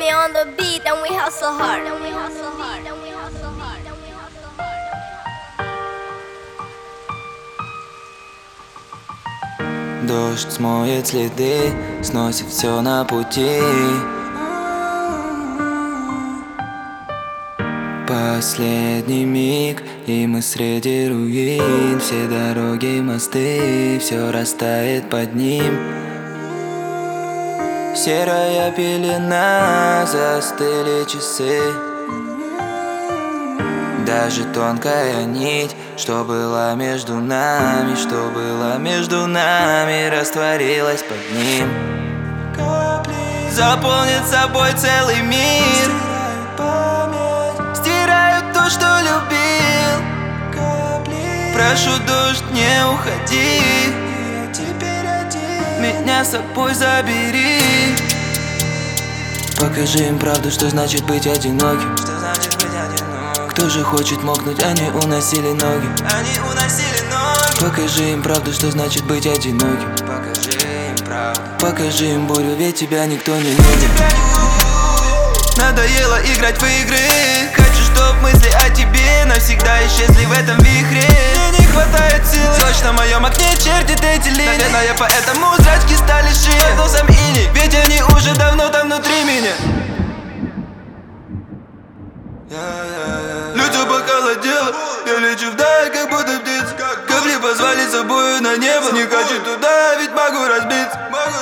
money on the beat and we hustle hard. Дождь смоет следы, сносит все на пути. Последний миг, и мы среди руин. Все дороги и мосты, все растает под ним. Серая пелена, застыли часы. Даже тонкая нить, что была между нами, растворилась под ним. Заполнит собой целый мир, стирают то, что любил. Прошу, дождь, не уходи, меня с собой забери. Покажи им правду, что значит быть одиноким. Кто же хочет мокнуть, они уносили ноги. Покажи им правду, что значит быть одиноким. Покажи им бурю, ведь тебя никто не видит. Надоело играть в игры. Хочу, чтоб мысли о тебе навсегда исчезли в этом вихре. Мне не хватает силы. Точно в моем окне чертит эти линии. Наверное, поэтому зрачки стали шире. Под носом иней, ведь они уже давно там внутри меня. Лицо похолодело, я лечу вдаль, как будто птица. Капли позвали с собою на небо. Не хочу туда, ведь могу разбиться.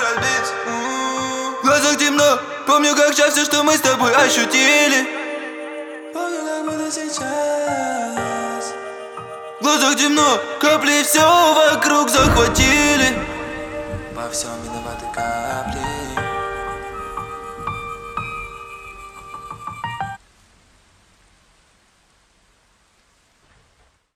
В глазах темно, помню, как сейчас все, что мы с тобой ощутили. Помню, как будто сейчас. В глазах темно, капли все вокруг захватили. Во всем виноваты капли.